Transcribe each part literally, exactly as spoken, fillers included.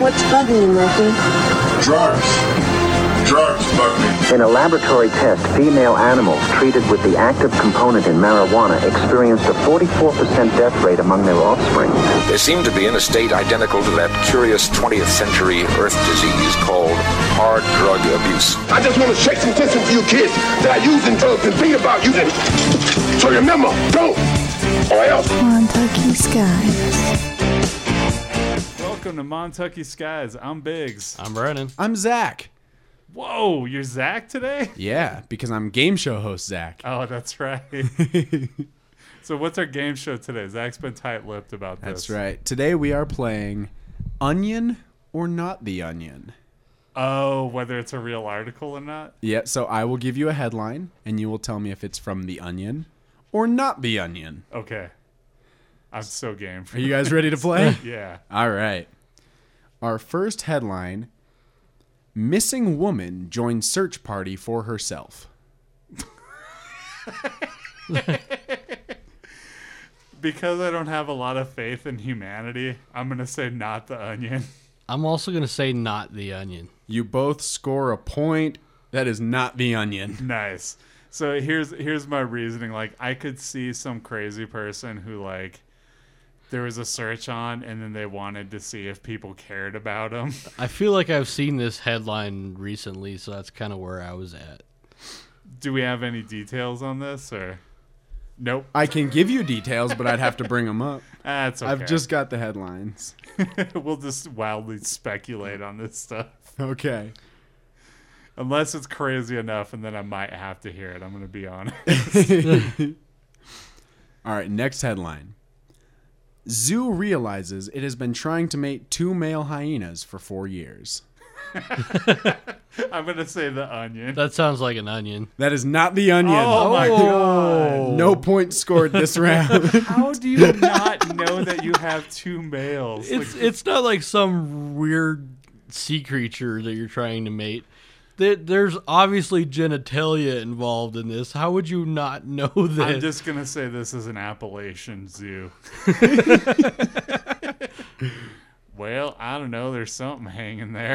What's bugging you, Murphy? Drugs. Drugs bug me. In a laboratory test, female animals treated with the active component in marijuana experienced a forty-four percent death rate among their offspring. They seem to be in a state identical to that curious twentieth century Earth disease called hard drug abuse. I just want to shake some tension for you kids that are using drugs and think about using it. So remember, don't, or else. Montucky Skies. Welcome to Montucky Skies. I'm Biggs. I'm Brennan. I'm Zach. Whoa, you're Zach today? Yeah, because I'm game show host Zach. Oh, that's right. So what's our game show today? Zach's been tight-lipped about this. That's right. Today we are playing Onion or Not the Onion. Oh, whether it's a real article or not? Yeah, so I will give you a headline, and you will tell me if it's from The Onion or not The Onion. Okay. I'm so game for Are you guys ready to play? Yeah. All right. Our first headline, Missing Woman Joins Search Party for Herself. Because I don't have a lot of faith in humanity, I'm going to say not The Onion. I'm also going to say not The Onion. You both score a point. That is not The Onion. Nice. So here's here's my reasoning. Like, I could see some crazy person who, like, there was a search on, and then they wanted to see if people cared about them. I feel like I've seen this headline recently, so that's kind of where I was at. Do we have any details on this, or nope? I can give you details, but I'd have to bring them up. That's okay. I've just got the headlines. We'll just wildly speculate on this stuff. Okay. Unless it's crazy enough, and then I might have to hear it. I'm going to be honest. All right, next headline. Zoo realizes it has been trying to mate two male hyenas for four years. I'm going to say The Onion. That sounds like an onion. That is not The Onion. Oh, my God. No points scored this round. How do you not know that you have two males? It's Like, it's not like some weird sea creature that you're trying to mate. There, there's obviously genitalia involved in this. How would you not know this? I'm just going to say this is an Appalachian zoo. Well, I don't know. There's something hanging there.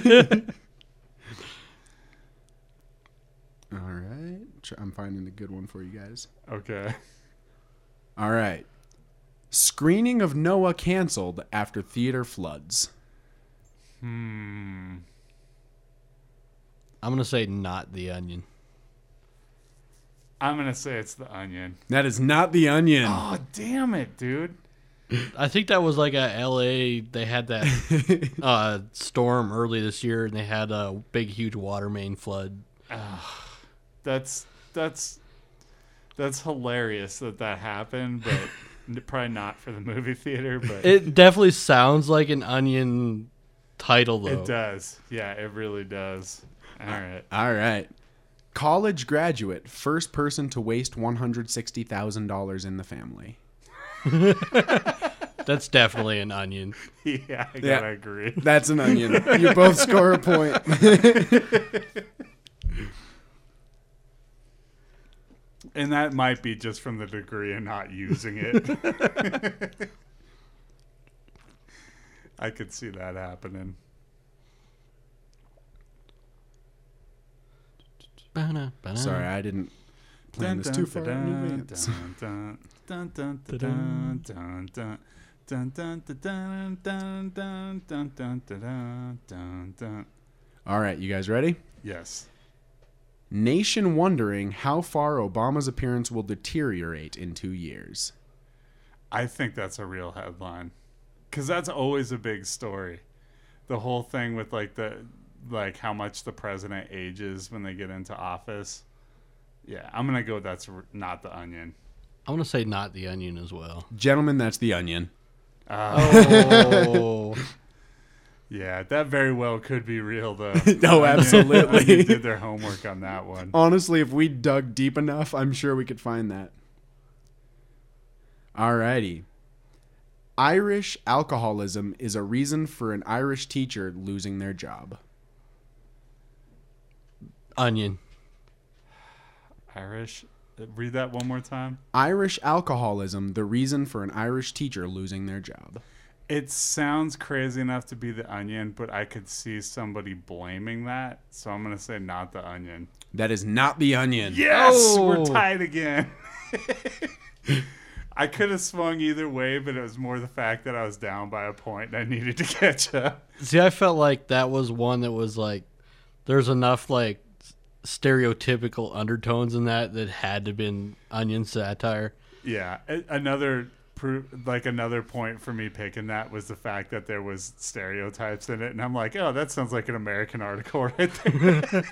All right. I'm finding a good one for you guys. Okay. All right. Screening of Noah canceled after theater floods. Hmm. I'm going to say not The Onion. I'm going to say it's The Onion. That is not The Onion. Oh, damn it, dude. I think that was like a L A. They had that uh, storm early this year, and they had a big, huge water main flood. That's that's that's hilarious that that happened, but probably not for the movie theater. But It definitely sounds like an Onion title, though. it does. Yeah, it really does. All right. All right. College graduate, first person to waste one hundred sixty thousand dollars in the family. That's definitely an onion. Yeah, I gotta Yeah. agree. That's an onion. You both score a point. And that might be just from the degree and not using it. I could see that happening. Sorry, I didn't plan this too far in advance. All right, you guys ready? Yes. Nation wondering how far Obama's appearance will deteriorate in two years. I think that's a real headline. Because that's always a big story. The whole thing with like the like how much the president ages when they get into office. Yeah, I'm going to go with that's not The Onion. I'm going to say not The Onion as well. Gentlemen, that's The Onion. Oh. Yeah, that very well could be real, though. No, absolutely. Onion did their homework on that one. Honestly, if we dug deep enough, I'm sure we could find that. Alrighty. Irish alcoholism is a reason for an Irish teacher losing their job. Onion. Irish? Read that one more time. Irish alcoholism, the reason for an Irish teacher losing their job. It sounds crazy enough to be The Onion, but I could see somebody blaming that, so I'm gonna say not The Onion. That is not The Onion. Yes, Oh. we're tied again. I could have swung either way, but it was more the fact that I was down by a point and I needed to catch up. See, I felt like that was one that was like, there's enough like stereotypical undertones in that that had to have been Onion satire. Yeah, a- another pro- like another point for me picking that was the fact that there was stereotypes in it, and I'm like, oh, that sounds like an American article right there.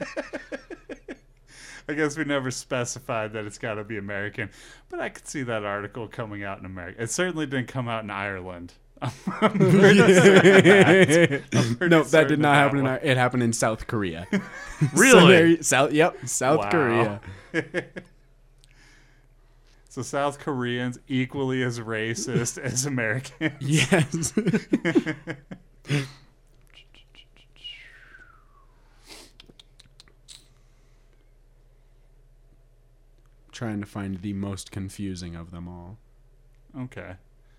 I guess we never specified that it's got to be American, but I could see that article coming out in America. It certainly didn't come out in Ireland. I'm pretty certain that. I'm pretty No, that certain did not of happen. In, one. It happened in South Korea. Really? So there- South. Yep, South Wow. Korea. So South Koreans equally as racist as Americans. Yes. Trying to find the most confusing of them all. Okay.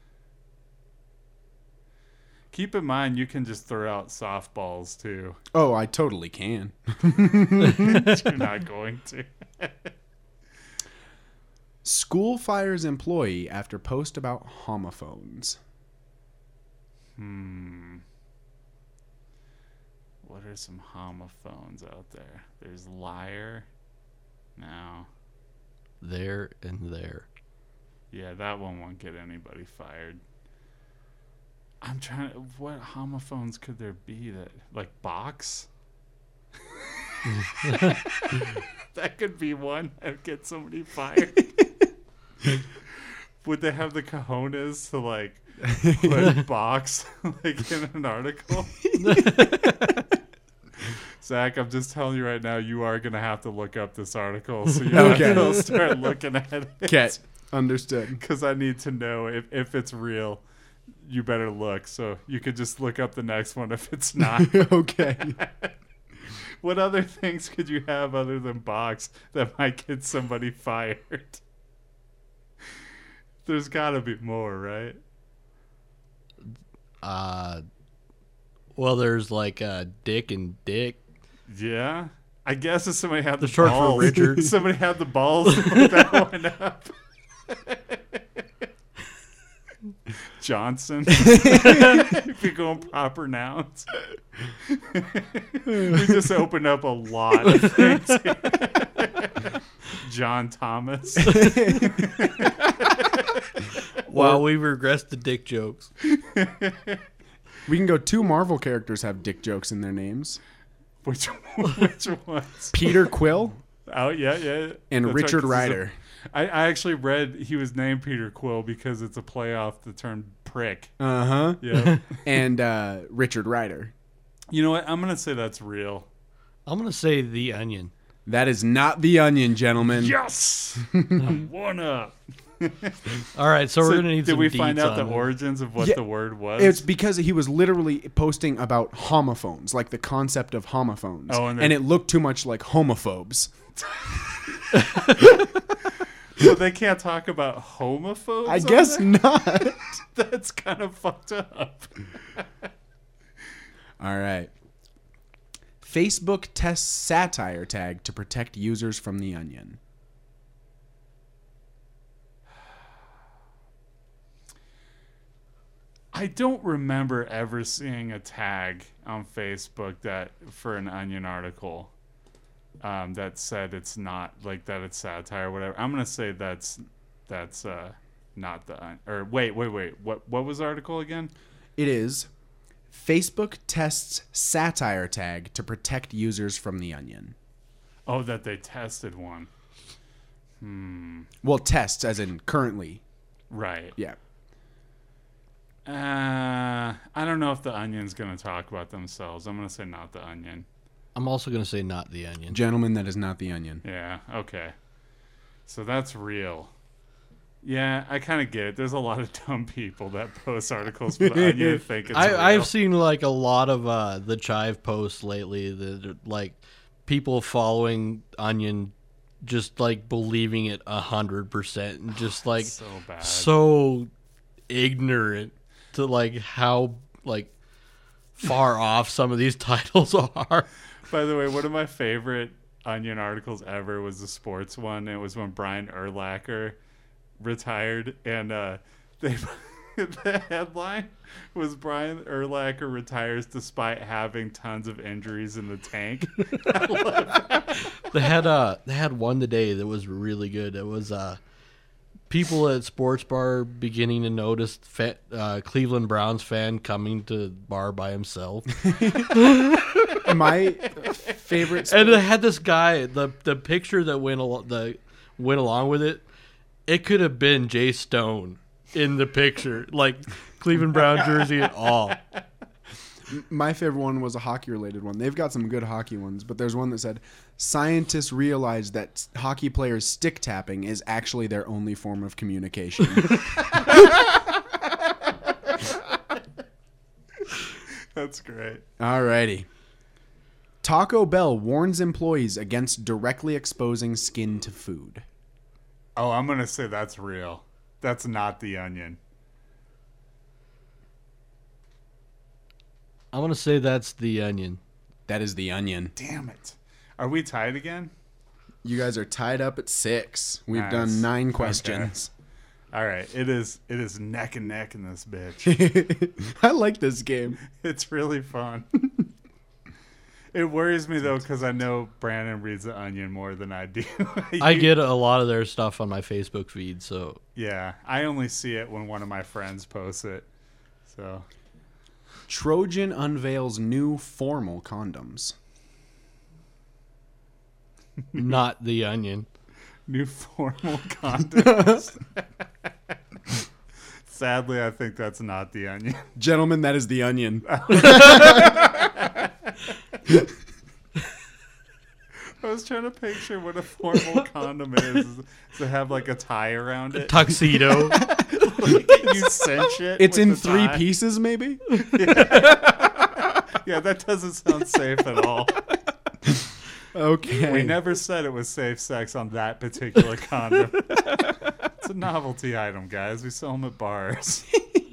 Keep in mind, you can just throw out softballs too. Oh, I totally can. You're not going to. School fires employee after post about homophones. Hmm. What are some homophones out there? There's liar. No. There and there. Yeah, that one won't get anybody fired. I'm trying to. What homophones could there be that. Like box? That could be one that would get somebody fired. Would they have the cojones to like put box like in an article? Zach, I'm just telling you right now, you are gonna have to look up this article, so you Okay. have to start looking at it. Okay, understood. Because I need to know if, if it's real. You better look. So you could just look up the next one if it's not. Okay. What other things could you have other than box that might get somebody fired? There's got to be more, right? Uh, well, there's like uh, Dick and Dick. Yeah. I guess if somebody had the, The short for balls, Richard. somebody had the balls to look that one up. Johnson. If you're going proper nouns. We just opened up a lot of things. John Thomas. Wow, we regressed the Dick jokes. We can go two Marvel characters have dick jokes in their names. Which which ones? Peter Quill Oh yeah, yeah. and That's right, Richard 'cause he's a- Rider. I, I actually read he was named Peter Quill because it's a play off the term prick. Uh-huh. Yeah. And uh, Richard Rider. You know what? I'm gonna say that's real. I'm gonna say The Onion. That is not The Onion, gentlemen. Yes. I'm one up. All right, so, So we're gonna need did some we find deets out the on this. origins of what Yeah, the word was? It's because he was literally posting about homophones, like the concept of homophones. Oh, and and, they're- it looked too much like homophobes. So they can't talk about homophobes? I on guess there? not. That's kind of fucked up. All right. Facebook tests satire tag to protect users from The Onion. I don't remember ever seeing a tag on Facebook that for an Onion article um, that said it's not like that it's satire or whatever. I'm gonna say that's that's uh, not the Onion. Or wait, wait, wait. What what was the article again? It is Facebook tests satire tag to protect users from The Onion. Oh, that they tested one. Well, tests as in currently. Right. Yeah. Uh, I don't know if the Onion's gonna talk about themselves. I'm gonna say not the Onion. I'm also gonna say not The Onion. Gentlemen, that is not The Onion. Yeah. Okay. So that's real. Yeah, I kind of get it. There's a lot of dumb people that post articles for the Onion and think it's real. I, I've seen like a lot of uh, the Chive posts lately that are, like people following Onion, just like believing it a hundred percent and just like so bad. so ignorant. to like how like far off some of these titles are. By the way, one of my favorite Onion articles ever was the sports one. It was when Brian Urlacher retired, and uh, they the headline was Brian Urlacher retires despite having tons of injuries in the tank. I love that. They had uh they had one today that was really good. It was uh people at sports bar beginning to notice fa- uh, Cleveland Browns fan coming to bar by himself. My favorite, And it had this guy. The the picture that went al- the went along with it. It could have been Jay Stone in the picture, like Cleveland Brown jersey and all. my favorite one was a hockey related one. They've got some good hockey ones, but there's one that said scientists realized that hockey players stick tapping is actually their only form of communication. That's great. Alrighty. Taco Bell warns employees against directly exposing skin to food. Oh, I'm gonna say that's real. That's not the Onion. I'm gonna say that's the Onion. That is the Onion. Damn it. Are we tied again? You guys are tied up at six. We've Nice. done nine Okay. questions. All right. It is it is neck and neck in this bitch. I like this game. It's really fun. It worries me though because I know Brandon reads the Onion more than I do. I get a lot of their stuff on my Facebook feed, so Yeah, I only see it when one of my friends posts it. So Trojan unveils new formal condoms. not the Onion. new formal condoms. Sadly, I think that's not the Onion. Gentlemen, that is the Onion. I was trying to picture what a formal condom is. Is to have like a tie around it. Tuxedo. Like, you cinch it. It's with in the three tie. pieces, maybe? Yeah, that doesn't sound safe at all. Okay. We never said it was safe sex on that particular condom. It's a novelty item, guys. We sell them at bars.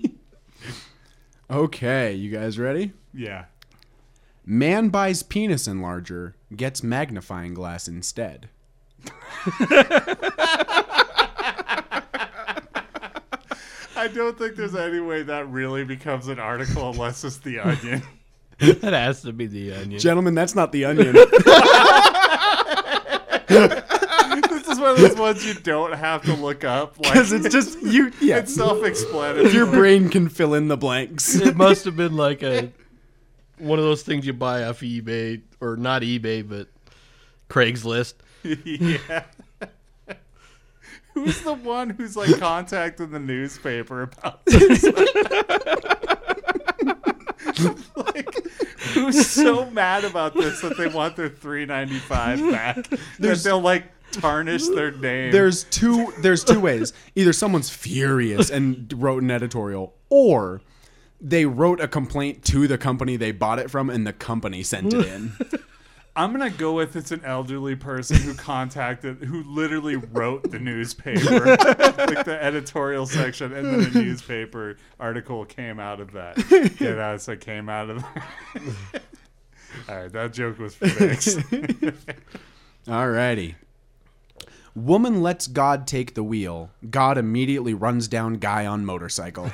Okay, you guys ready? Yeah. Man buys penis enlarger, gets magnifying glass instead. I don't think there's any way that really becomes an article unless it's the Onion. That has to be the Onion. Gentlemen, that's not the Onion. This is one of those ones you don't have to look up. Like, Because it's just you. Yeah, it's self-explanatory. your brain can fill in the blanks. It must have been like a one of those things you buy off eBay, or not eBay, but Craigslist. Yeah. Who's the one who's like contacting the newspaper about this? Like, who's so mad about this that they want their three ninety-five back? That they'll like tarnish their name. There's two. There's two ways. Either someone's furious and wrote an editorial, or they wrote a complaint to the company they bought it from, and the company sent it in. I'm gonna go with it's an elderly person who contacted, who literally wrote the newspaper, like the editorial section, and then a newspaper article came out of that. Yeah, that's what came out of that. All right, that joke was fixed. Alrighty. Woman lets God take the wheel. God immediately runs down guy on motorcycle.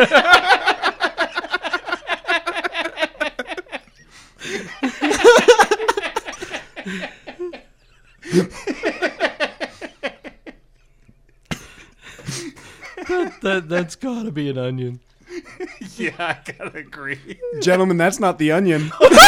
that, that that's gotta be an Onion. Yeah, I gotta agree. Gentlemen, that's not the Onion.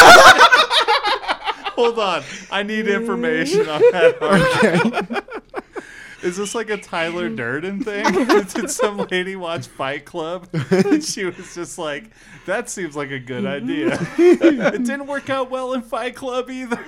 Hold on, I need information on that article. Okay. Is this like a Tyler Durden thing? Did some lady watch Fight Club? And she was just like, that seems like a good idea. It didn't work out well in Fight Club either.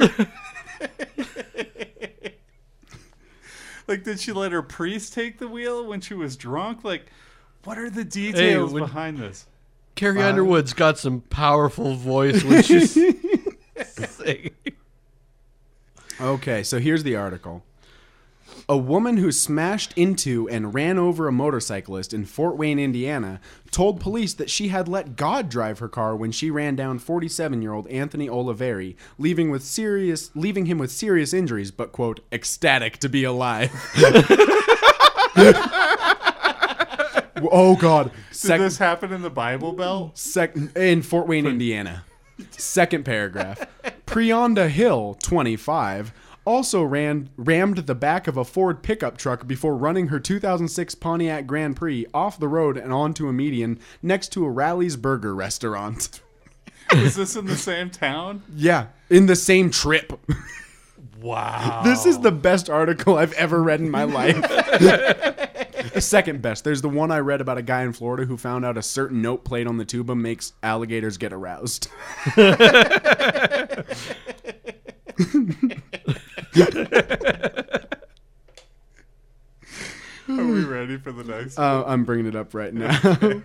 Like, did she let her priest take the wheel when she was drunk? Like, what are the details when- behind this? Carrie Underwood's got some powerful voice when she's singing. Okay, so here's the article. A woman who smashed into and ran over a motorcyclist in Fort Wayne, Indiana, told police that she had let God drive her car when she ran down forty-seven-year-old Anthony Oliveri, leaving with serious, leaving him with serious injuries, but quote, ecstatic to be alive. Oh God! Sec- Did this happen in the Bible Belt? Sec- in Fort Wayne, Indiana. Second paragraph. Prionda Hill, twenty-five. Also ran rammed the back of a Ford pickup truck before running her two thousand six Pontiac Grand Prix off the road and onto a median next to a Rally's Burger restaurant. Was this in the same town? Yeah, in the same trip. Wow. This is the best article I've ever read in my life. The second best. There's the one I read about a guy in Florida who found out a certain note plate on the tuba makes alligators get aroused. Are we ready for the next uh, I'm bringing it up right now.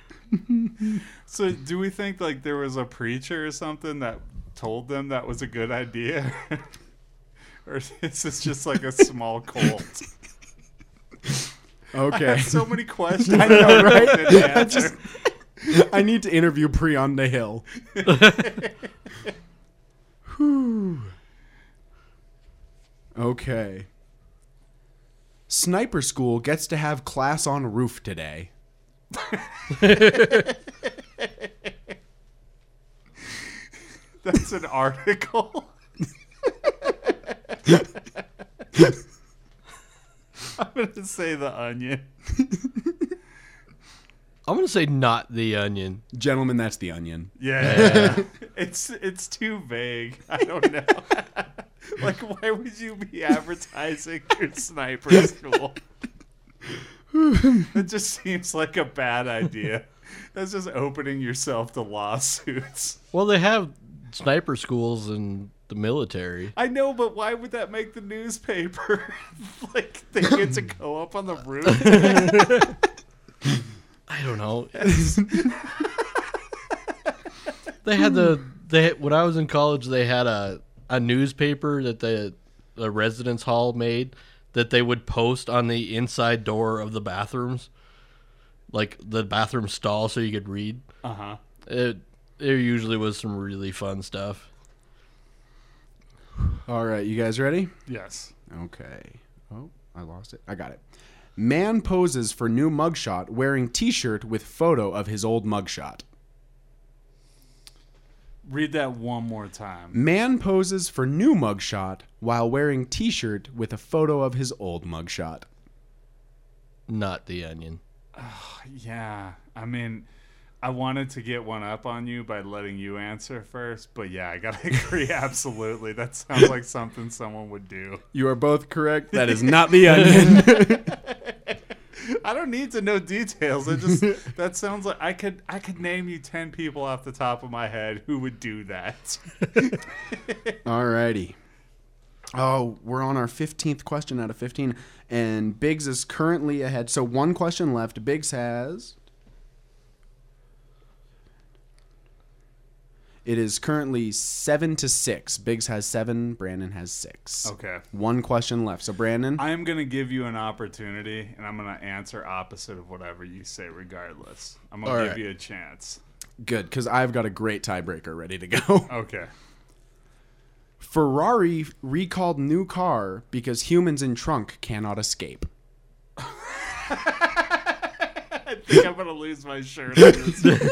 So do we think like there was a preacher or something that told them that was a good idea? Or is this just like a small cult? Okay. I have so many questions. I know, right? I, just, I need to interview Prionda Hill. Whew. Okay. Sniper school gets to have class on roof today. That's an article. I'm going to say The Onion. I'm going to say not The Onion. Gentlemen, that's The Onion. Yeah. yeah. It's it's too vague. I don't know. Like, why would you be advertising your sniper school? It just seems like a bad idea. That's just opening yourself to lawsuits. Well, they have sniper schools in the military. I know, but why would that make the newspaper? Like, they get to go up on the roof? I don't know. They had the they when I was in college, they had a, a newspaper that the the residence hall made that they would post on the inside door of the bathrooms, like the bathroom stall, so you could read. Uh huh. It there usually was some really fun stuff. All right, you guys ready? Yes. Okay. Oh, I lost it. I got it. Man poses for new mugshot wearing T-shirt with photo of his old mugshot. Read that one more time. Man poses for new mugshot while wearing T-shirt with a photo of his old mugshot. Not The Onion. Oh, yeah. I mean, I wanted to get one up on you by letting you answer first, but yeah, I gotta agree. Absolutely. That sounds like something someone would do. You are both correct. That is not The Onion. I don't need to know details. It just that sounds like I could I could name you ten people off the top of my head who would do that. Alrighty. Oh, we're on our fifteenth question out of fifteen, and Biggs is currently ahead. So one question left. Biggs has. It is currently seven to six. Biggs has seven. Brandon has six. Okay. One question left. So Brandon, I am gonna give you an opportunity, and I'm gonna answer opposite of whatever you say, regardless. I'm gonna All give right. you a chance. good, because I've got a great tiebreaker ready to go. Okay. Ferrari recalled new car because humans in trunk cannot escape. I think I'm gonna lose my shirt on this.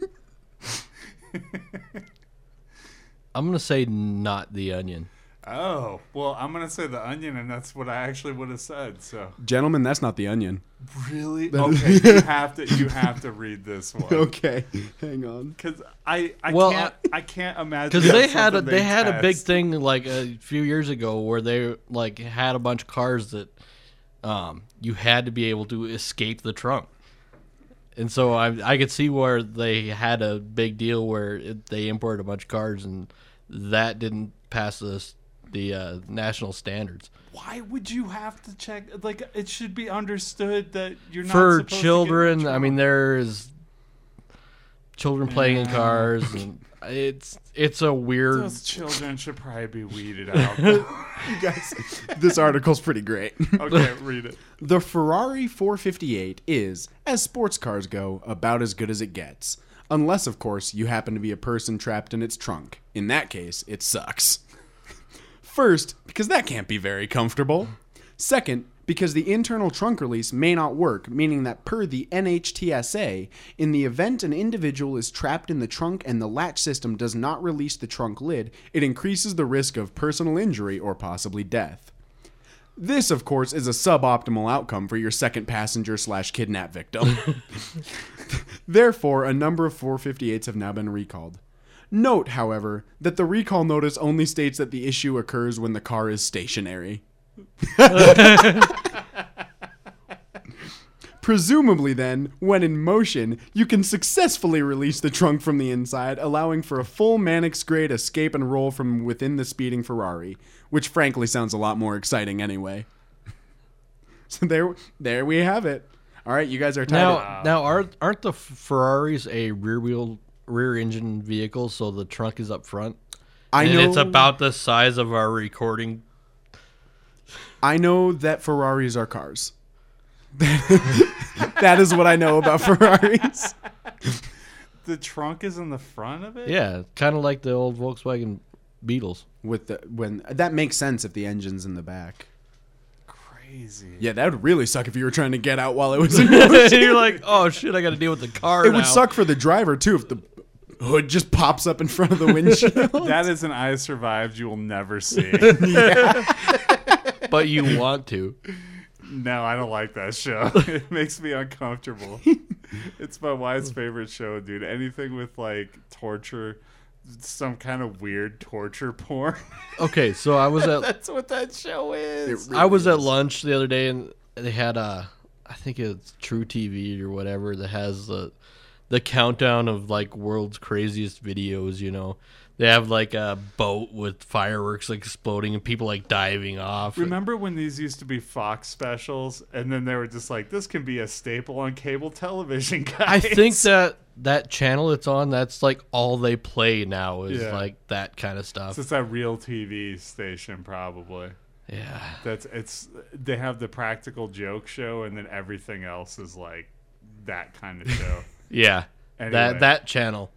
I'm going to say not The Onion. Oh, well, I'm going to say The Onion, and that's what I actually would have said, so. Gentlemen, that's not The Onion. Really? Okay, you have to you have to read this one. Okay, hang on. Because I, I Well, can't I can't imagine Because they that's had a something they had a big test. thing like a few years ago where they like had a bunch of cars that um, you had to be able to escape the trunk. And so I I could see where they had a big deal where it, they imported a bunch of cars and that didn't pass the the uh, national standards. Why would you have to check? Like, it should be understood that you're not For supposed children. To get in the I mean, trunk. there is children playing in cars, and it's it's a weird. Those children should probably be weeded out. You guys, this article's pretty great. Okay, read it. The Ferrari four fifty-eight is, as sports cars go, about as good as it gets. Unless, of course, you happen to be a person trapped in its trunk. In that case, it sucks. First, because that can't be very comfortable. Second, because the internal trunk release may not work, meaning that per the N H T S A, in the event an individual is trapped in the trunk and the latch system does not release the trunk lid, it increases the risk of personal injury or possibly death. This, of course, is a suboptimal outcome for your second passenger slash kidnap victim. Therefore, a number of four fifty-eights have now been recalled. Note, however, that the recall notice only states that the issue occurs when the car is stationary. Presumably then, when in motion, you can successfully release the trunk from the inside, allowing for a full Mannix grade escape and roll from within the speeding Ferrari, which frankly sounds a lot more exciting anyway. So there there we have it. All right, you guys are tied. Now, up. now aren't aren't the Ferraris a rear wheel rear engine vehicle, so the trunk is up front? I and know it's about the size of our recording. I know that Ferraris are cars. That is what I know about Ferraris. The trunk is in the front of it? Yeah, kind of like the old Volkswagen Beetles. With the when that makes sense if the engine's in the back. Crazy. Yeah, that would really suck if you were trying to get out while it was in motion. You're like, oh shit, I got to deal with the car It now. would suck for the driver too if the hood just pops up in front of the windshield. That is an I Survived you will never see. But you want to. No, I don't like that show. It makes me uncomfortable. It's my wife's favorite show, dude. Anything with like torture, some kind of weird torture porn. Okay, so I was at That's what that show is. I was at lunch the other day, and they had a, I think it's True T V or whatever that has the the countdown of like world's craziest videos. You know, they have like a boat with fireworks like exploding and people like diving off. Remember when these used to be Fox specials, and then they were just like, "This can be a staple on cable television, guys." I think that that channel it's on, that's like all they play now is Yeah. like that kind of stuff. So it's that Real T V station, probably. Yeah. That's it's. They have the practical joke show, and then everything else is like that kind of show. Yeah. Anyway. That that channel.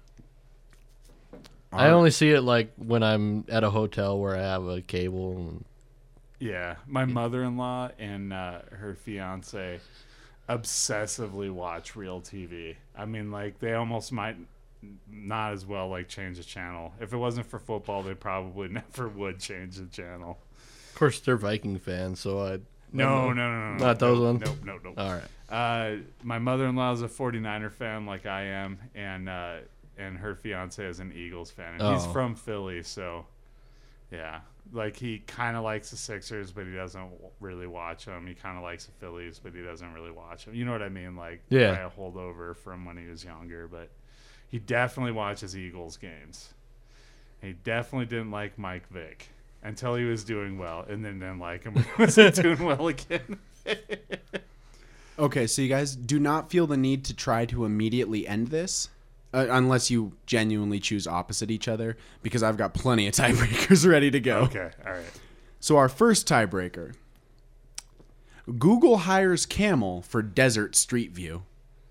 I only see it like when I'm at a hotel where I have a cable. And Yeah, my mother-in-law and uh, her fiance obsessively watch Real T V. I mean, like they almost might not as well like change the channel. If it wasn't for football, they probably never would change the channel. of course, they're Viking fans, so I. No, no, no, no, no. Not those no, ones? Nope, nope, nope. All right. Uh, my mother-in-law is a forty-niner fan, like I am, and uh, and her fiance is an Eagles fan. And he's Oh. from Philly, so yeah, like he kind of likes the Sixers, but he doesn't w- really watch them. He kind of likes the Phillies, but he doesn't really watch them. You know what I mean? Like, Yeah. I hold over from when he was younger, but he definitely watches Eagles games. He definitely didn't like Mike Vick until he was doing well, and then didn't like him when he wasn't doing well again. Okay, so you guys do not feel the need to try to immediately end this, uh, unless you genuinely choose opposite each other, because I've got plenty of tiebreakers ready to go. Okay, all right. So our first tiebreaker. Google hires Camel for Desert Street View.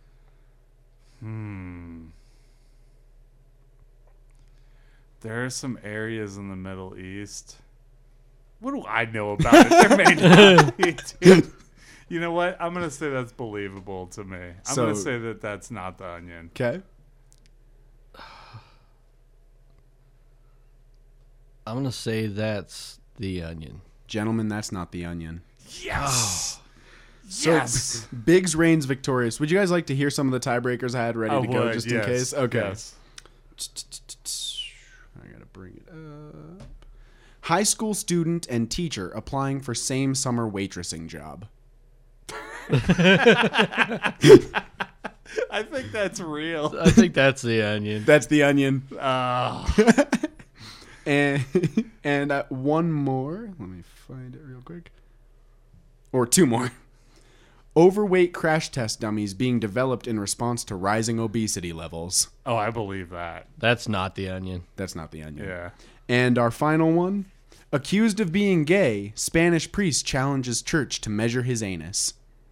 There are some areas in the Middle East. What do I know about it? There may not be, dude. You know what? I'm going to say that's believable to me. I'm So- going to say that that's not The Onion. Okay. I'm gonna say that's The Onion. Gentlemen, that's not The Onion. Yes! So Yes! Biggs reigns victorious. Would you guys like to hear some of the tiebreakers I had ready I to go would, just yes, in case? Okay. yes. I gotta bring it up. High school student and teacher applying for same summer waitressing job. I think that's real. I think that's The Onion. That's The Onion. Uh, And and uh, one more. Let me find it real quick. Or two more. overweight crash test dummies being developed in response to rising obesity levels. Oh, I believe that. That's not The Onion. That's not The Onion. Yeah. And our final one. Accused of being gay, Spanish priest challenges church to measure his anus.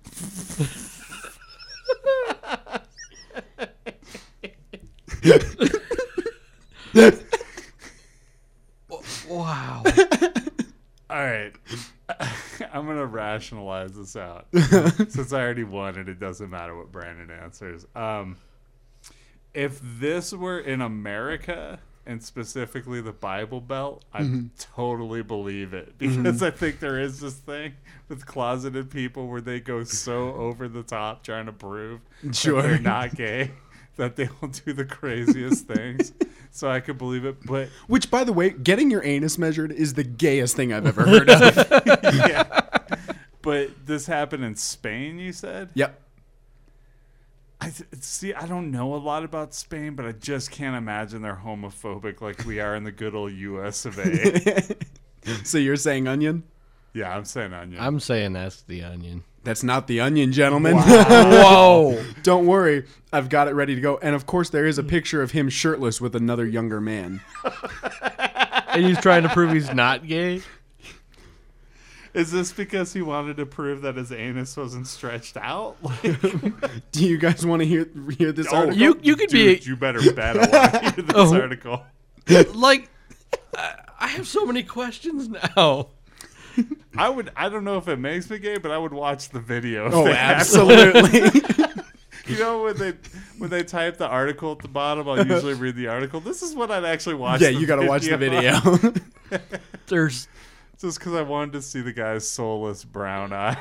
Wow. All right. I'm going to rationalize this out. Since I already won and it doesn't matter what Brandon answers. Um, if this were in America, and specifically the Bible Belt, I mm-hmm. totally believe it. Because mm-hmm. I think there is this thing with closeted people where they go so over the top trying to prove sure. that they're not gay that they will do the craziest things. So I could believe it. But which, by the way, getting your anus measured is the gayest thing I've ever heard of. Yeah. But this happened in Spain, you said? Yep. I see. I don't know a lot about Spain, but I just can't imagine they're homophobic like we are in the good old U S of A. So you're saying Onion? Yeah, I'm saying Onion. I'm saying that's The Onion. That's not The Onion, gentlemen. Wow. Whoa! Don't worry, I've got it ready to go. And of course, there is a picture of him shirtless with another younger man. And he's trying to prove he's not gay. Is this because he wanted to prove that his anus wasn't stretched out? Like, do you guys want to hear hear this oh, article? You you could Dude, be. You better bet I want to hear this oh, article. Like, I have so many questions now. I would. I don't know if it makes me gay, but I would watch the video. Oh, absolutely. You know when they when they type the article at the bottom, I'll usually read the article. This is what I'd actually watch. Yeah, you got to watch the video. There's. Just because I wanted to see the guy's soulless brown eye.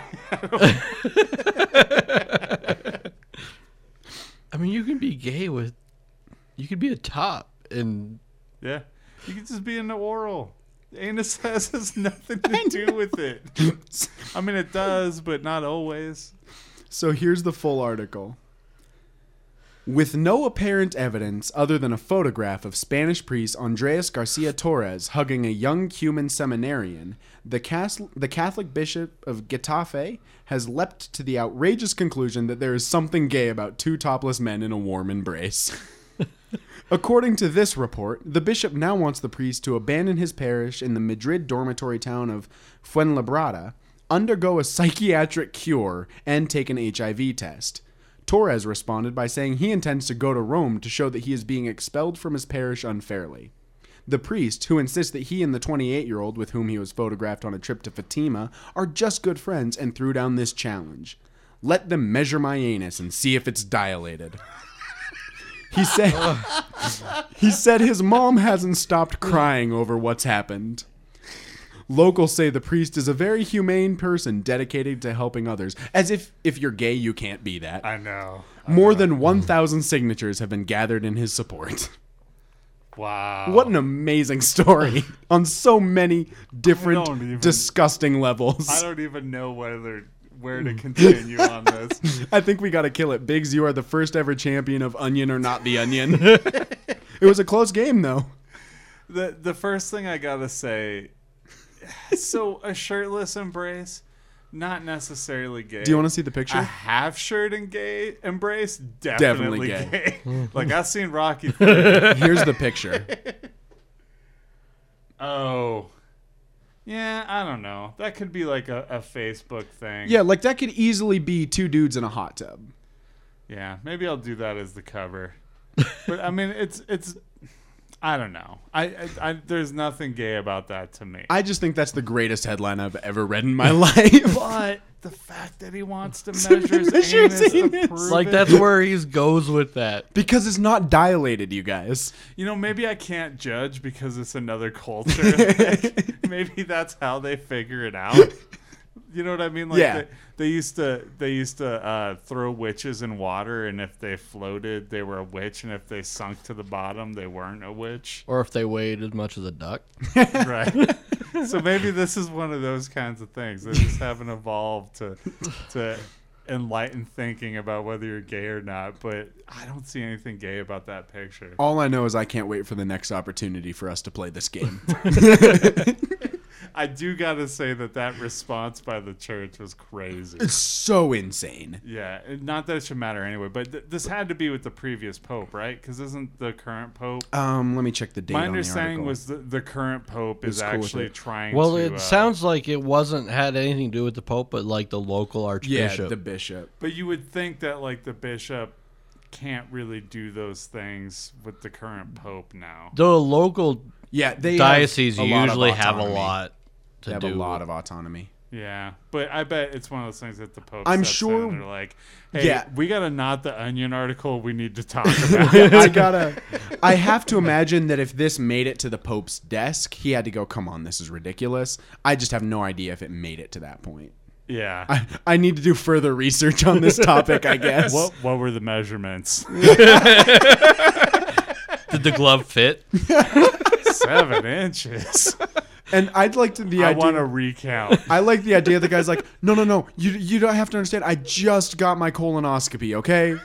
I mean, you can be gay with, you could be a top, and yeah, you could just be in the oral. Anus has, has nothing to do with it. I mean, it does, but not always. So here's the full article. With no apparent evidence other than a photograph of Spanish priest Andres Garcia Torres hugging a young Cuban seminarian, the, Cas- the Catholic Bishop of Getafe has leapt to the outrageous conclusion that there is something gay about two topless men in a warm embrace. According to this report, the bishop now wants the priest to abandon his parish in the Madrid dormitory town of Fuenlabrada, undergo a psychiatric cure, and take an H I V test. Torres responded by saying he intends to go to Rome to show that he is being expelled from his parish unfairly. The priest, who insists that he and the twenty-eight-year-old with whom he was photographed on a trip to Fatima are just good friends, and threw down this challenge. Let them measure my anus and see if it's dilated. He said, he said his mom hasn't stopped crying over what's happened. Locals say the priest is a very humane person dedicated to helping others. As if if you're gay, you can't be that. I know. I More know. than one thousand signatures have been gathered in his support. Wow. What an amazing story on so many different even, disgusting levels. I don't even know whether where to continue on this. I think we got to kill it. Biggs, you are the first ever champion of Onion or Not the Onion. It was a close game, though. The The first thing I got to say... So a shirtless embrace, not necessarily gay. Do you want to see the picture? A half shirt and gay embrace, definitely, definitely gay. gay. Like I've seen Rocky three. Here's the picture. Oh, yeah. I don't know. That could be like a, a Facebook thing. Yeah, like that could easily be two dudes in a hot tub. Yeah, maybe I'll do that as the cover. But I mean, it's it's. I don't know. I, I, I there's nothing gay about that to me. I just think that's the greatest headline I've ever read in my life. But the fact that he wants to measure his measure anus, his to anus. prove Like it. that's where he goes with that. Because it's not dilated, you guys. You know, maybe I can't judge because it's another culture. Like, maybe that's how they figure it out. You know what I mean? Like yeah. They, they used to they used to uh, throw witches in water, and if they floated, they were a witch, and if they sunk to the bottom, they weren't a witch. Or if they weighed as much as a duck. Right. So maybe this is one of those kinds of things. They just haven't evolved to to enlighten thinking about whether you're gay or not. But I don't see anything gay about that picture. All I know is I can't wait for the next opportunity for us to play this game. I do gotta say that that response by the church was crazy. It's so insane. Yeah, not that it should matter anyway, but th- this had to be with the previous pope, right? Because isn't the current pope? Um, let me check the date. My on the understanding article. was that the current pope is It's cool with actually it. trying Well, to... it uh, sounds like it wasn't had anything to do with the Pope, but like the local yeah, archbishop. the bishop. But you would think that, like, the bishop can't really do those things with the current pope now. The local Yeah, they dioceses have a lot of usually have a autonomy. lot to They have do. a lot of autonomy. Yeah, but I bet it's one of those things that the Pope I'm steps sure- in and they're like, hey, Yeah. we got a Not the Onion article we need to talk about. I gotta. I have to imagine that if this made it to the Pope's desk, he had to go, "Come on, this is ridiculous." I just have no idea if it made it to that point. Yeah. I, I need to do further research on this topic, I guess. What what were the measurements? Did the glove fit? Seven inches. And I'd like to the I idea. want to recount. I like the idea. The guy's like, "No, no, no. You you don't have to understand. I just got my colonoscopy. Okay."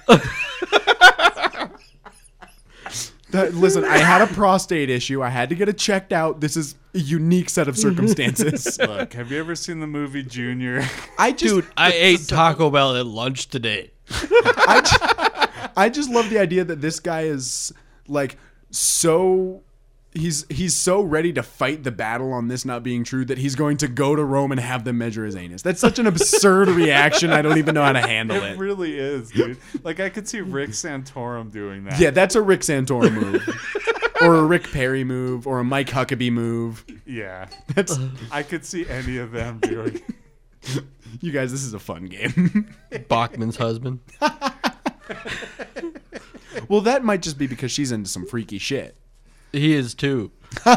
That, listen, I had a prostate issue. I had to get it checked out. This is a unique set of circumstances. Look, have you ever seen the movie Junior? I just, Dude, I ate Taco Bell at lunch today. I just, I just love the idea that this guy is like so he's he's so ready to fight the battle on this not being true that he's going to go to Rome and have them measure his anus. That's such an absurd reaction. I don't even know how to handle It it. really is, dude. Like, I could see Rick Santorum doing that. Yeah, that's a Rick Santorum move. Or a Rick Perry move, or a Mike Huckabee move. Yeah. That's I could see any of them doing. you guys. This is a fun game. Bachman's husband. Well, that might just be because she's into some freaky shit. He is too.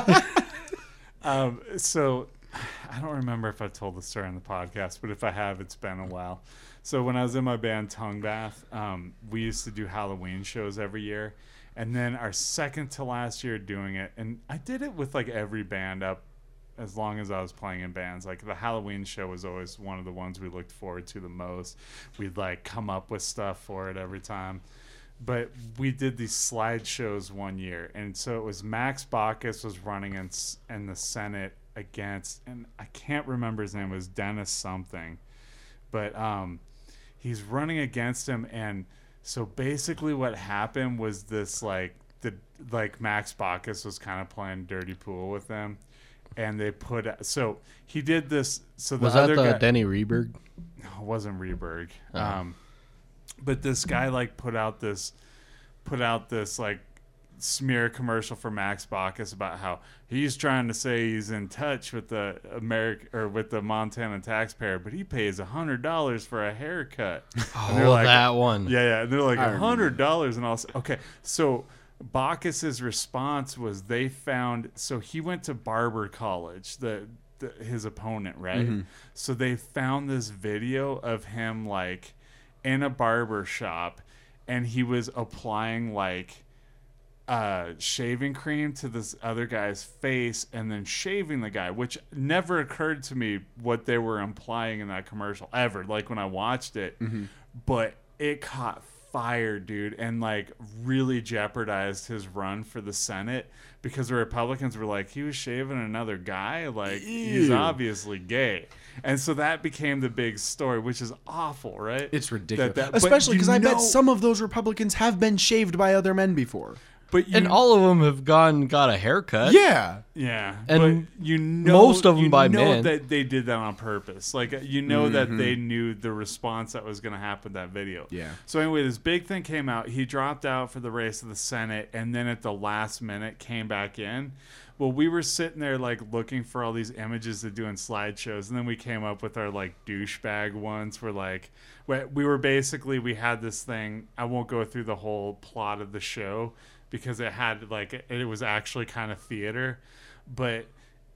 Um, so I don't remember if I told the story on the podcast, but if I have, it's been a while. So when I was in my band Tongue Bath, um, we used to do Halloween shows every year. And then our second to last year doing it, and I did it with like every band up as long as I was playing in bands. Like the Halloween show was always one of the ones we looked forward to the most. We'd like come up with stuff for it every time. But we did these slideshows one year, and so it was Max Baucus was running in, in the Senate against, and I can't remember his name, it was Dennis something, but um, he's running against him, and so basically what happened was this like the like Max Baucus was kind of playing dirty pool with them, and they put so he did this. So the Was that other the guy, Denny Reberg? no, it wasn't Reberg. Oh. Um, but this guy like put out this, put out this like smear commercial for Max Baucus about how he's trying to say he's in touch with the American or with the Montana taxpayer, but he pays a hundred dollars for a haircut. And they're Oh, like, that one. yeah, yeah. And they're like I a hundred dollars, and all. Okay, so Baucus's response was they found. So he went to barber college. The, the his opponent, right? Mm-hmm. So they found this video of him like in a barber shop, and he was applying like uh, shaving cream to this other guy's face and then shaving the guy, which never occurred to me what they were implying in that commercial ever. Like when I watched it, Mm-hmm. but it caught fire, dude, and like really jeopardized his run for the Senate because the Republicans were like, he was shaving another guy, like he's Ew. obviously gay, and so that became the big story, which is awful, right? It's ridiculous. That- that- but Especially you because I bet know- some of those Republicans have been shaved by other men before. But you, And all of them have gone and got a haircut. Yeah. yeah, and but you know, most of 'em you by know men. that they did that on purpose. Like you know that Mm-hmm. they knew the response that was going to happen to that video. Yeah. So anyway, this big thing came out. He dropped out for the race of the Senate, and then at the last minute came back in. Well, we were sitting there like looking for all these images to do in slideshows, and then we came up with our like douchebag ones. Where like we we were basically we had this thing. I won't go through the whole plot of the show because it had like it, it was actually kind of theater, but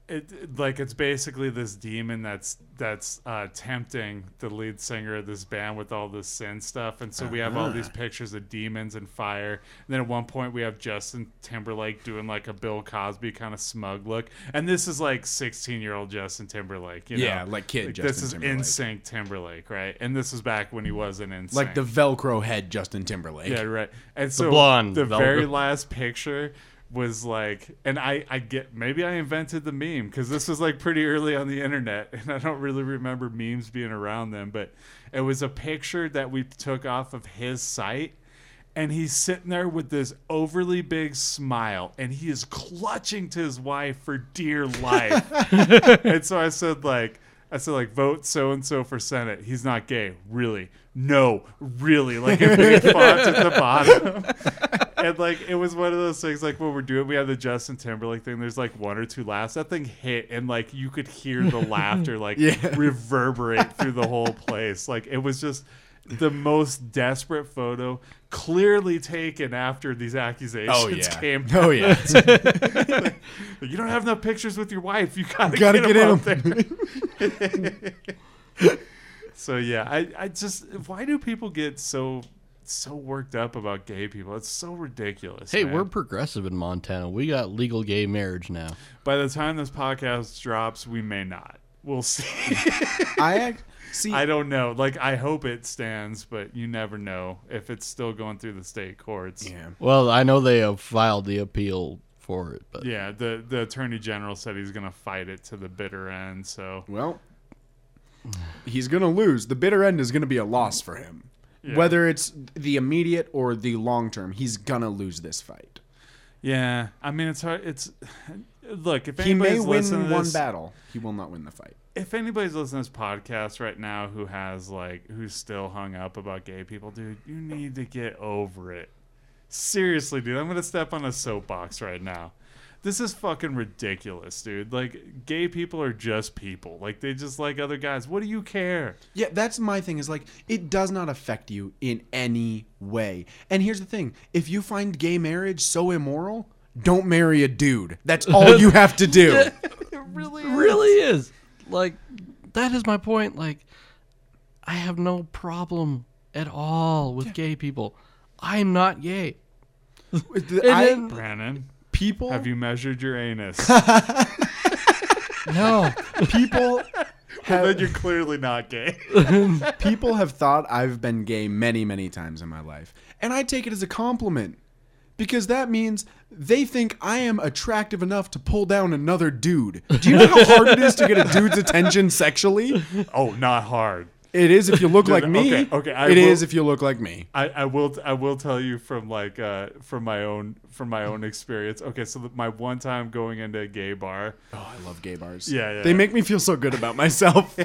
it like it's basically this demon that's that's uh, tempting the lead singer of this band with all this sin stuff, and so we have all these pictures of demons and fire. And then at one point we have Justin Timberlake doing like a Bill Cosby kind of smug look, and this is like sixteen year old Justin Timberlake, you Yeah, know? like kid This Justin is Timberlake. NSYNC Timberlake, right? And this was back when he wasn't NSYNC. Like the Velcro head Justin Timberlake. Yeah, right. And so blonde the Velcro. very last picture was like, and I, I get, maybe I invented the meme because this was like pretty early on the internet and I don't really remember memes being around then, but it was a picture that we took off of his site and he's sitting there with this overly big smile and he is clutching to his wife for dear life. And so I said like, I said like, vote so-and-so for Senate. He's not gay. Really? No, really. Like a big font at the bottom. And like, it was one of those things like when we're doing, we had the Justin Timberlake thing. There's like one or two laughs. That thing hit and like you could hear the laughter like Yeah. reverberate through the whole place. Like it was just the most desperate photo clearly taken after these accusations Oh, yeah. came out. Oh, yeah. Like, you don't have enough pictures with your wife. You gotta, Gotta get, get them in up there. So yeah, I, I just why do people get so so worked up about gay people? It's so ridiculous. Hey, man. we're progressive in Montana. We got legal gay marriage now. By the time this podcast drops, we may not. We'll see. I act, see. I don't know. Like I hope it stands, but you never know if it's still going through the state courts. yeah. Well, I know they have filed the appeal for it, but Yeah, the the attorney general said he's gonna fight it to the bitter end. So Well, he's going to lose. The bitter end is going to be a loss for him. Yeah. Whether it's the immediate or the long term, he's going to lose this fight. yeah, I mean it's hard. It's look if He may anybody's listening win to one this, battle. He will not win the fight. if anybody's listening to this podcast right now who has like who's still hung up about gay people, dude, you need to get over it. Seriously, dude, I'm gonna step on a soapbox right now. This is fucking ridiculous, dude. Like, gay people are just people. Like, they just like other guys. What do you care? Yeah, that's my thing is like, it does not affect you in any way. And here's the thing. If you find gay marriage so immoral, don't marry a dude. That's all you have to do. It really is. really is. Like, that is my point. Like, I have no problem at all with gay people. I'm not gay. I, then- Brandon, people have you measured your anus? No. people Well, have, then you're clearly not gay. people have thought I've been gay many, many times in my life. And I take it as a compliment. Because that means they think I am attractive enough to pull down another dude. Do you know how hard it is to get a dude's attention sexually? Oh, not hard. It is if you look like Okay, me. okay, I It will- is if you look like me. I, I will I will tell you from like uh from my own from my own experience. Okay, so the, my one time going into a gay bar, Oh, I love gay bars. Yeah, yeah. They make me feel so good about myself.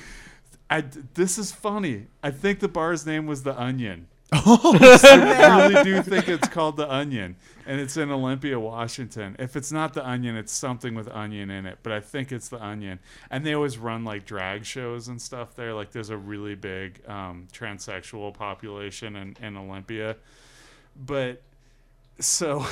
I this is funny. I think the bar's name was the Onion. Oh, I really do think it's called the Onion, and it's in Olympia, Washington. If it's not the Onion, it's something with onion in it, but I think it's the Onion. And they always run like drag shows and stuff there. Like there's a really big um, transsexual population in, in Olympia. But so,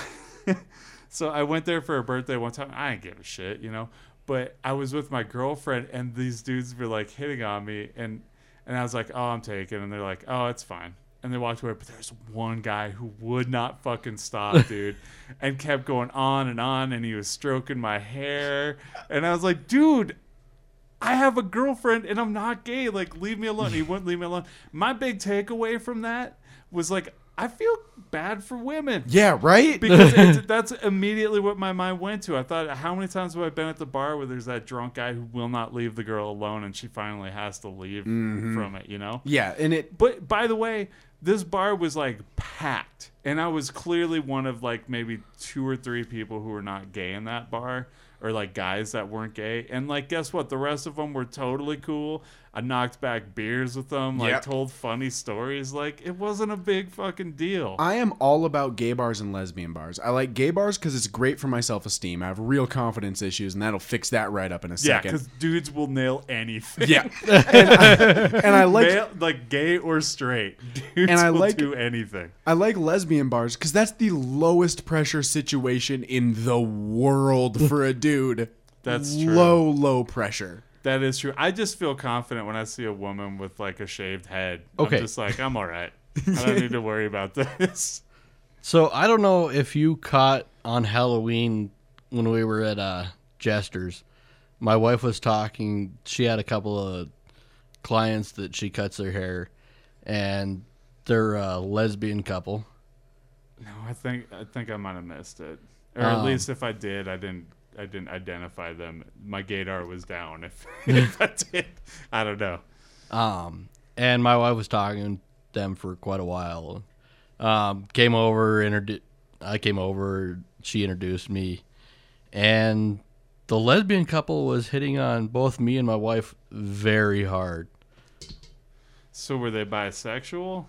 so I went there for a birthday one time. I didn't give a shit, you know. But I was with my girlfriend, and these dudes were like hitting on me, and and I was like, "Oh, I'm taken," and they're like, "Oh, it's fine." And they walked away, but there's one guy who would not fucking stop, dude, and kept going on and on, and he was stroking my hair, and I was like, dude, I have a girlfriend, and I'm not gay. Like, leave me alone. He wouldn't leave me alone. My big takeaway from that was like, I feel bad for women. yeah, right? Because it's, that's immediately what my mind went to. I thought, how many times have I been at the bar where there's that drunk guy who will not leave the girl alone, and she finally has to leave from it, you know? Yeah, and it But by the way, this bar was like packed, and I was clearly one of like maybe two or three people who were not gay in that bar, or like guys that weren't gay. And like, guess what? The rest of them were totally cool. I knocked back beers with them, like Yep. told funny stories. Like, it wasn't a big fucking deal. I am all about gay bars and lesbian bars. I like gay bars because it's great for my self-esteem. I have real confidence issues, and that'll fix that right up in a yeah, second. because dudes will nail anything. Yeah, and, I, and I like Male, like gay or straight, dudes And I will like- do anything. I like lesbian bars because that's the lowest pressure situation in the world for a dude. That's true. Low, low pressure. That is true. I just feel confident when I see a woman with like a shaved head. Okay. I'm just like, I'm all right. I don't need to worry about this. So I don't know if you caught on Halloween when we were at uh, Jester's. My wife was talking. She had a couple of clients that she cuts their hair, and they're a lesbian couple. No, I think I think I might have missed it. Or at Um, least if I did, I didn't I didn't identify them. My gaydar was down. If if I did, I don't know. Um, and my wife was talking to them for quite a while. Um, came over, introdu- I came over, she introduced me, and the lesbian couple was hitting on both me and my wife very hard. So were they bisexual?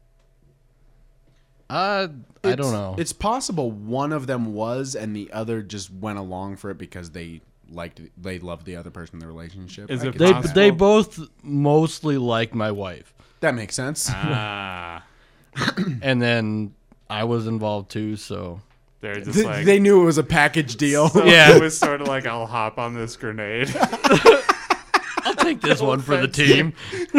Uh, I It's- don't know. It's possible one of them was, and the other just went along for it because they liked, they loved the other person in the relationship. Is I it could- They possible? they both mostly like my wife, that makes sense. Ah, and then I was involved too. So they're just Th- like they knew it was a package deal. So Yeah. It was sort of like I'll hop on this grenade. I'll take this one for the team.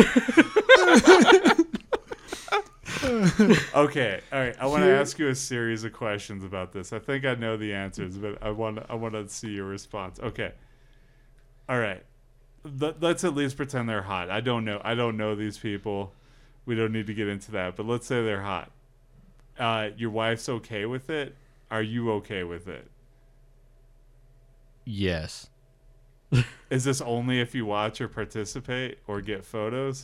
Okay, all right. I want to ask you a series of questions about this. I think I know the answers, but I want I want to see your response. Okay. All right. Let, let's at least pretend they're hot. I don't know. I don't know these people. We don't need to get into that. But let's say they're hot. Uh, your wife's okay with it. Are you okay with it? Yes. Is this only if you watch or participate or get photos?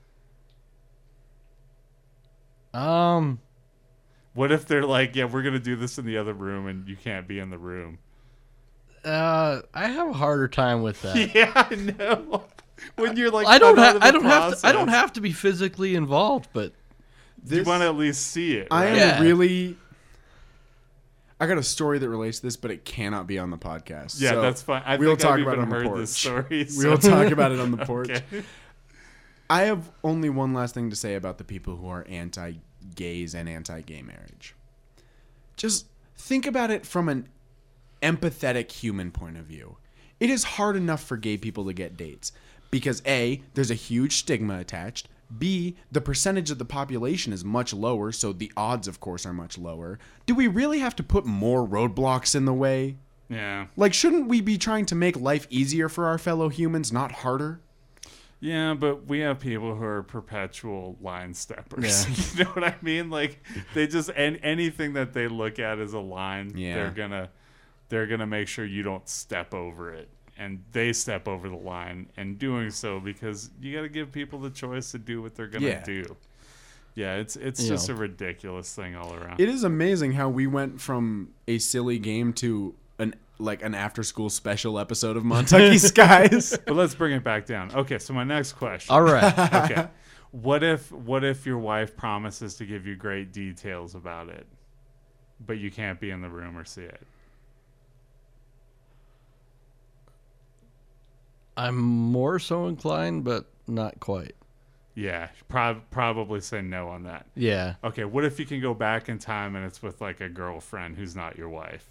Um. What if they're like, yeah, we're gonna do this in the other room, and you can't be in the room? Uh, I have a harder time with that. Yeah, I know. When you're like, I don't cut out have. of I the don't have. To, I don't process. have to be physically involved, but You want to at least see it. I Right? am Yeah. really. I got a story that relates to this, but it cannot be on the podcast. Yeah, So that's fine. I we'll think talk I've about it even on the heard porch. this story. We'll so- talk about it on the porch. Okay. I have only one last thing to say about the people who are anti-gays and anti-gay marriage. Just think about it from an empathetic human point of view. It is hard enough for gay people to get dates because A, there's a huge stigma attached. B, the percentage of the population is much lower, so the odds, of course, are much lower. Do we really have to put more roadblocks in the way? Yeah. Like, shouldn't we be trying to make life easier for our fellow humans, not harder? Yeah, but we have people who are perpetual line steppers. Yeah. You know what I mean? Like they just and anything that they look at as a line, Yeah. they're gonna they're gonna make sure you don't step over it. And they step over the line and doing so because you gotta give people the choice to do what they're gonna Yeah. do. Yeah, it's it's You just know. a ridiculous thing all around. It is amazing how we went from a silly game to an like an after school special episode of Montucky Skies. But let's bring it back down. Okay, so my next question. all right. Okay. What if what if your wife promises to give you great details about it, but you can't be in the room or see it? I'm more so inclined, but not quite. Yeah, prob- probably say no on that. Yeah. Okay, what if you can go back in time and it's with like a girlfriend who's not your wife?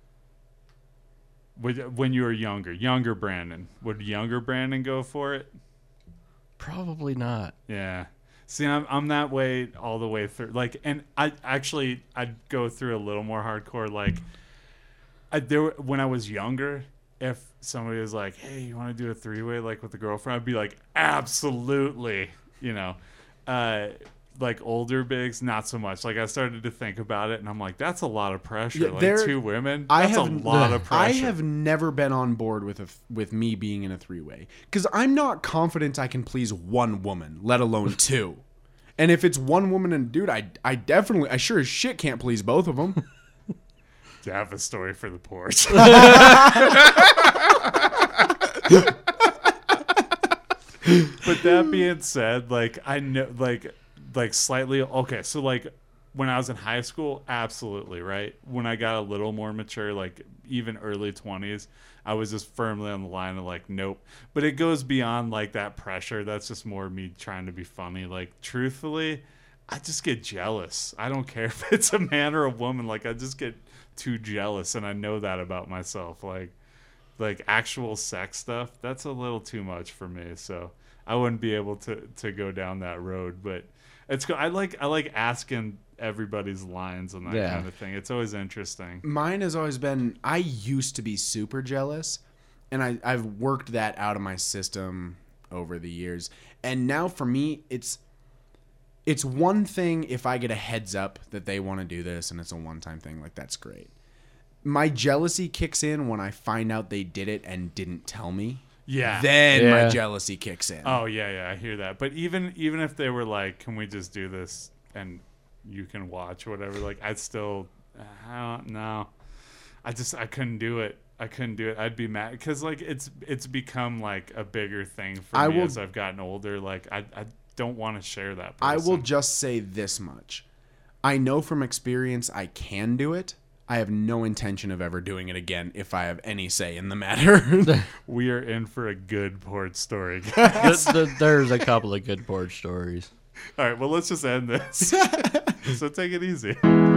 Would, when you were younger, younger Brandon, would younger Brandon go for it? Probably not. Yeah. See, I'm I'm that way all the way through. Like, and I actually I'd go through a little more hardcore. Like, I there were- when I was younger, if somebody was like, "Hey, you want to do a three way like with a girlfriend?" I'd be like, "Absolutely," you know. Uh, like older bigs, not so much. Like I started to think about it, and I'm like, "That's a lot of pressure." Yeah, like there- two women, I that's have a lot of pressure. I have never been on board with a th- with me being in a three way because I'm not confident I can please one woman, let alone two. And if it's one woman and a dude, I I definitely I sure as shit can't please both of them. to have a story for the porch. But that being said, like I know, like, like slightly okay. So like when I was in high school, absolutely right. When I got a little more mature, like even early twenties, I was just firmly on the line of like, nope. But it goes beyond like that pressure. That's just more me trying to be funny. Like truthfully, I just get jealous. I don't care if it's a man or a woman. Like I just get too jealous, and I know that about myself. Like. Like actual sex stuff, that's a little too much for me. So I wouldn't be able to, to go down that road. But it's go- I like I like asking everybody's lines and that Yeah. kind of thing. It's always interesting. Mine has always been I used to be super jealous, and I, I've worked that out of my system over the years. And now for me, it's it's one thing if I get a heads up that they want to do this and it's a one time thing, like that's great. my jealousy kicks in when I find out they did it and didn't tell me. Yeah. Then Yeah. my jealousy kicks in. Oh yeah, yeah, I hear that. But even even if they were like, "Can we just do this and you can watch or whatever?" Like, I'd still, I don't know. I just I couldn't do it. I couldn't do it. I'd be mad because like it's it's become like a bigger thing for I me will, as I've gotten older. Like I I don't want to share that. I will person. just say this much. I know from experience I can do it. I have no intention of ever doing it again if I have any say in the matter. We are in for a good port story, guys. The- the- there's a couple of good board stories. All right, well, let's just end this. So take it easy.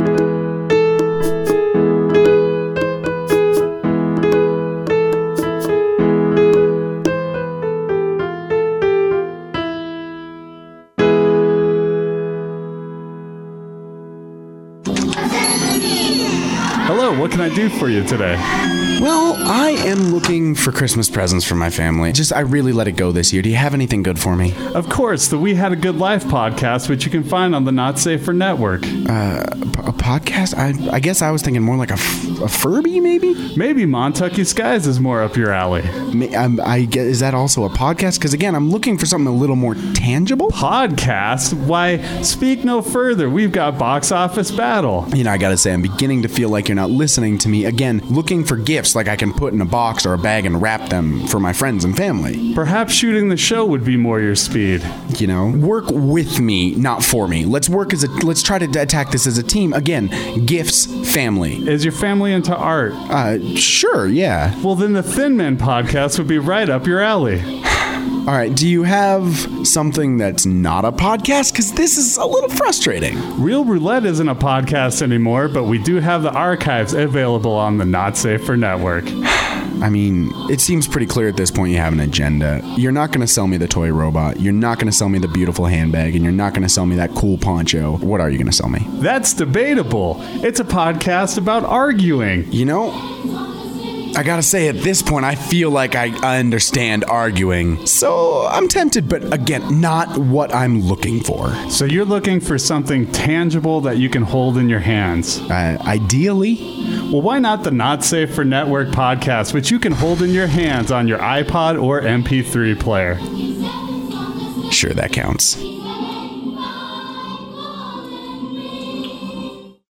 Hello, what can I do for you today? Well, I am looking for Christmas presents for my family. Just, I really let it go this year. Do you have anything good for me? Of course, the We Had a Good Life podcast, which you can find on the Not Safer Network. Uh, a, p- a podcast? I, I guess I was thinking more like a, f- a Furby, maybe? Maybe Montucky Skies is more up your alley. May, um, I get, is that also a podcast? Because again, I'm looking for something a little more tangible. Podcast? Why, speak no further. We've got Box Office Battle. You know, I gotta say, I'm beginning to feel like you're not listening to me. Again, looking for gifts like I can put in a box or a bag and wrap them for my friends and family. Perhaps shooting the show would be more your speed. You know, work with me, not for me. Let's work as a, let's try to attack this as a team. Again, gifts, family. Is your family into art? Uh, sure, yeah. Well, then the Thin Men podcast would be right up your alley. All right, do you have something that's not a podcast? Because this is a little frustrating. Real Roulette isn't a podcast anymore, but we do have the archives available on the Not Safer Network. I mean, it seems pretty clear at this point you have an agenda. You're not going to sell me the toy robot. You're not going to sell me the beautiful handbag. And you're not going to sell me that cool poncho. What are you going to sell me? That's debatable. It's a podcast about arguing. You know, I gotta say, at this point, I feel like I understand arguing. So I'm tempted, but again, not what I'm looking for. So you're looking for something tangible that you can hold in your hands. Uh, ideally, Well, why not the Not Safer Network podcast, which you can hold in your hands on your iPod or M P three player? sure, that counts.